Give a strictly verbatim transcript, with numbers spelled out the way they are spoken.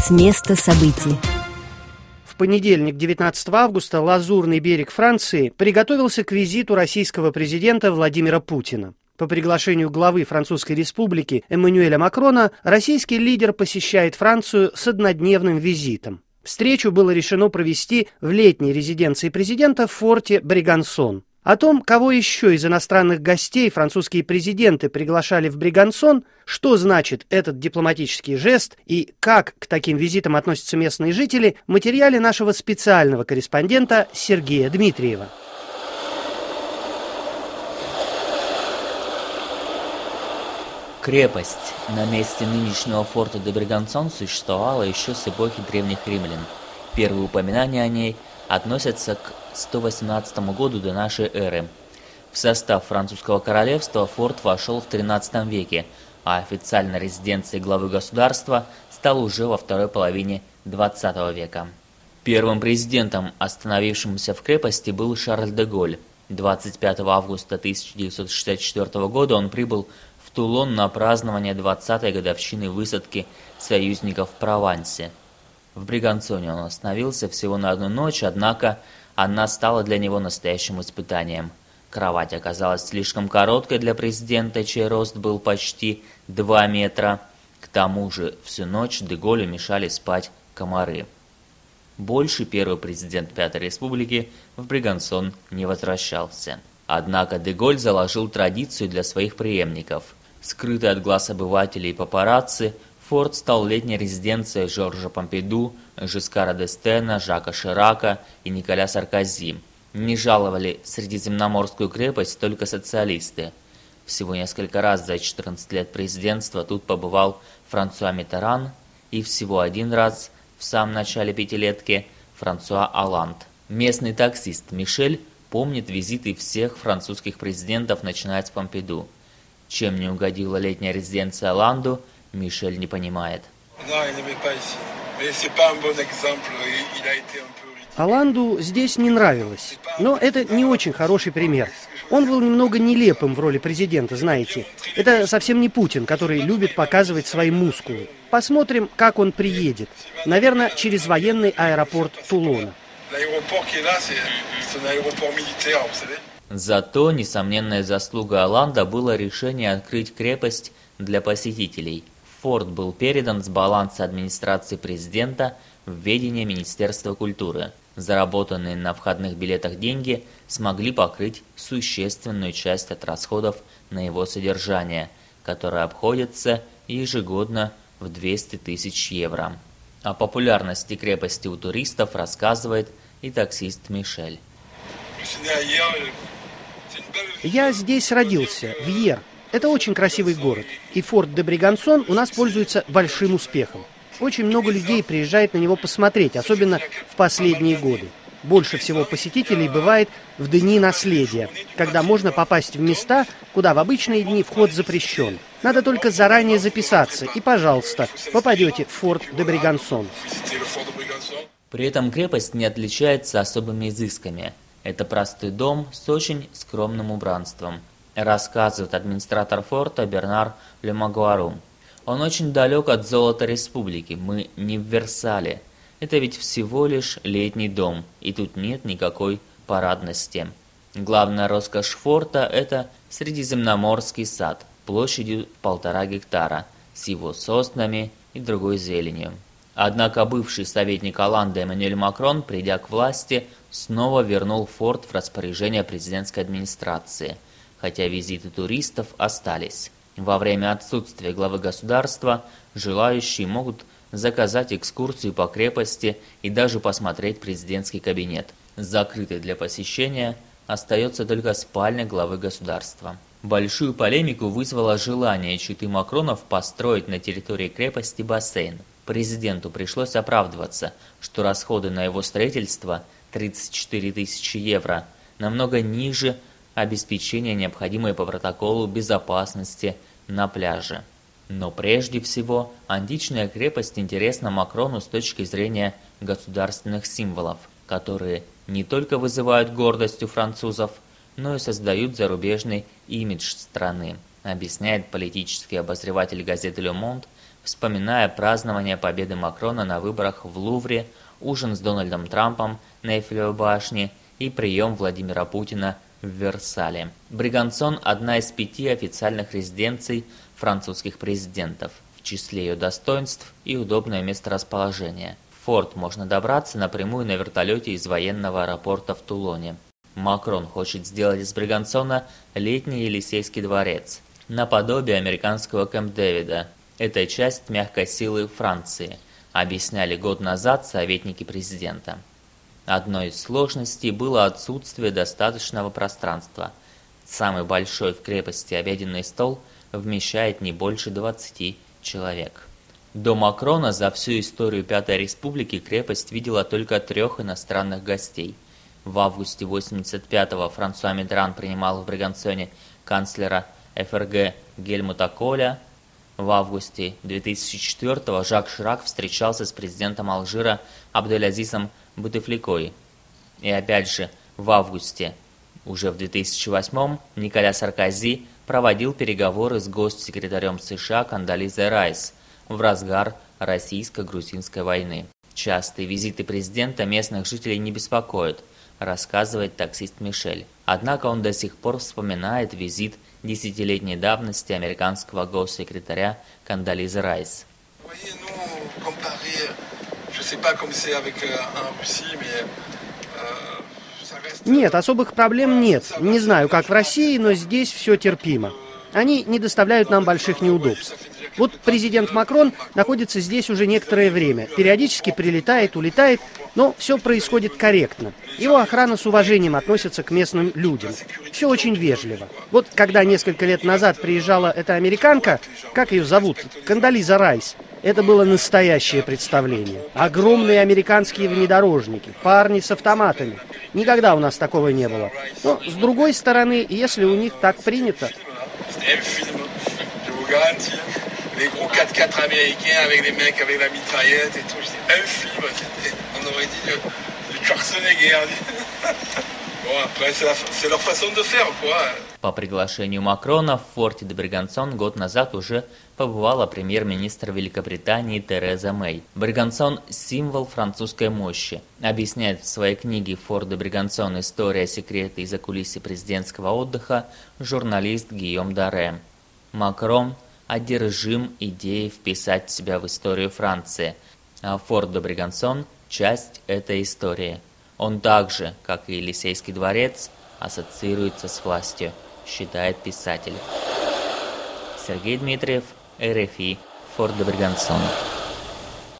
с места событий. В понедельник, девятнадцатого августа, Лазурный берег Франции приготовился к визиту российского президента Владимира Путина. По приглашению главы Французской республики Эммануэля Макрона российский лидер посещает Францию с однодневным визитом. Встречу было решено провести в летней резиденции президента в форте Бригансон. О том, кого еще из иностранных гостей французские президенты приглашали в Бригансон, что значит этот дипломатический жест и как к таким визитам относятся местные жители, в материале нашего специального корреспондента Сергея Дмитриева. Крепость на месте нынешнего форта де Бригансон существовала еще с эпохи древних римлян. Первые упоминания о ней относятся к сто восемнадцатому году до нашей эры. В состав французского королевства форт вошел в тринадцатом веке, а официальной резиденцией главы государства стал уже во второй половине двадцатого века. Первым президентом, остановившимся в крепости, был Шарль де Голль. двадцать пятого августа тысяча девятьсот шестьдесят четвёртого года он прибыл в Тулон на празднование двадцатой годовщины высадки союзников в Провансе. В Бригансоне он остановился всего на одну ночь, однако она стала для него настоящим испытанием. Кровать оказалась слишком короткой для президента, чей рост был почти два метра. К тому же всю ночь де Голлю мешали спать комары. Больше первый президент Пятой Республики в Бригансон не возвращался. Однако де Голль заложил традицию для своих преемников. Скрытый от глаз обывателей и папарацци, форт стал летней резиденцией Жоржа Помпиду, Жискара д'Эстена, Жака Ширака и Николя Саркози. Не жаловали Средиземноморскую крепость только социалисты. Всего несколько раз за четырнадцать лет президентства тут побывал Франсуа Миттеран и всего один раз в самом начале пятилетки Франсуа Олланд. Местный таксист Мишель помнит визиты всех французских президентов, начиная с Помпиду. Чем не угодила летняя резиденция Олланду, Мишель не понимает. Олланду здесь не нравилось, но это не очень хороший пример. Он был немного нелепым в роли президента, знаете. Это совсем не Путин, который любит показывать свои мускулы. Посмотрим, как он приедет. Наверное, через военный аэропорт Тулона. Зато несомненная заслуга Олланда было решение открыть крепость для посетителей. Форт был передан с баланса администрации президента в ведение Министерства культуры. Заработанные на входных билетах деньги смогли покрыть существенную часть от расходов на его содержание, которое обходится ежегодно в двести тысяч евро. О популярности крепости у туристов рассказывает и таксист Мишель. Я здесь родился, в Йер. Это очень красивый город, и форт де Бригансон у нас пользуется большим успехом. Очень много людей приезжает на него посмотреть, особенно в последние годы. Больше всего посетителей бывает в дни наследия, когда можно попасть в места, куда в обычные дни вход запрещен. Надо только заранее записаться, и, пожалуйста, попадете в форт де Бригансон. При этом крепость не отличается особыми изысками. Это простой дом с очень скромным убранством, рассказывает администратор форта Бернар Лемагуару. Он очень далек от золота республики, мы не в Версале. Это ведь всего лишь летний дом, и тут нет никакой парадности. Главная роскошь форта – это Средиземноморский сад, площадью полтора гектара, с его соснами и другой зеленью. Однако бывший советник Олланда Эммануэль Макрон, придя к власти, снова вернул форт в распоряжение президентской администрации, хотя визиты туристов остались. Во время отсутствия главы государства желающие могут заказать экскурсию по крепости и даже посмотреть президентский кабинет. Закрытой для посещения остается только спальня главы государства. Большую полемику вызвало желание четы Макронов построить на территории крепости бассейн. Президенту пришлось оправдываться, что расходы на его строительство тридцать четыре тысячи евро намного ниже обеспечения необходимой по протоколу безопасности на пляже. Но прежде всего, античная крепость интересна Макрону с точки зрения государственных символов, которые не только вызывают гордость у французов, но и создают зарубежный имидж страны. объясняет политический обозреватель газеты «Ле Монд», вспоминая празднование победы Макрона на выборах в Лувре, ужин с Дональдом Трампом на Эйфелевой башне и прием Владимира Путина в Версале. Бригансон – одна из пяти официальных резиденций французских президентов. В числе ее достоинств и удобное месторасположение. В форт можно добраться напрямую на вертолете из военного аэропорта в Тулоне. Макрон хочет сделать из Бригансона летний Елисейский дворец, наподобие американского Кэмп-Дэвида. Это часть мягкой силы Франции, объясняли год назад советники президента. Одной из сложностей было отсутствие достаточного пространства. Самый большой в крепости обеденный стол вмещает не больше двадцати человек. До Макрона за всю историю Пятой Республики крепость видела только трех иностранных гостей. В августе восемьдесят пятого Франсуа Миттеран принимал в Бригансоне канцлера эф эр гэ Гельмута Коля. В августе две тысячи четвёртого Жак Ширак встречался с президентом Алжира Абделязизом Бутефликой. И опять же в августе, уже в две тысячи восьмом, Николя Саркози проводил переговоры с госсекретарем США Кондолизой Райс в разгар российско-грузинской войны. Частые визиты президента местных жителей не беспокоят, рассказывает таксист Мишель. Однако он до сих пор вспоминает визит десятилетней давности американского госсекретаря Кондолизы Райс. Нет, особых проблем нет. Не знаю, как в России, но здесь все терпимо. Они не доставляют нам больших неудобств. Вот президент Макрон находится здесь уже некоторое время. Периодически прилетает, улетает, но все происходит корректно. Его охрана с уважением относится к местным людям. Все очень вежливо. Вот когда несколько лет назад приезжала эта американка, как ее зовут, Кондолиза Райс, это было настоящее представление. Огромные американские внедорожники, парни с автоматами. Никогда у нас такого не было. Но, с другой стороны, если у них так принято... Les gros quatre-quatre américains avec les mecs avec la mitraillette et tout. C'était un film. On aurait dit du, du Schwarzenegger. Bon, après, c'est, la, c'est leur façon de faire, quoi. По приглашению Макрона в форте де Бригансон год назад уже побывала премьер-министр Великобритании Тереза Мэй. Бригансон – символ французской мощи, объясняет в своей книге «Форт де Бригансон. История, секреты и закулисье президентского отдыха» журналист Гийом Даре. Макрон – одержим идеей вписать себя в историю Франции, а форт де Бригансон – часть этой истории. Он также, как и Елисейский дворец, ассоциируется с властью, считает писатель. Сергей Дмитриев, эр эф и, форт де Бригансон.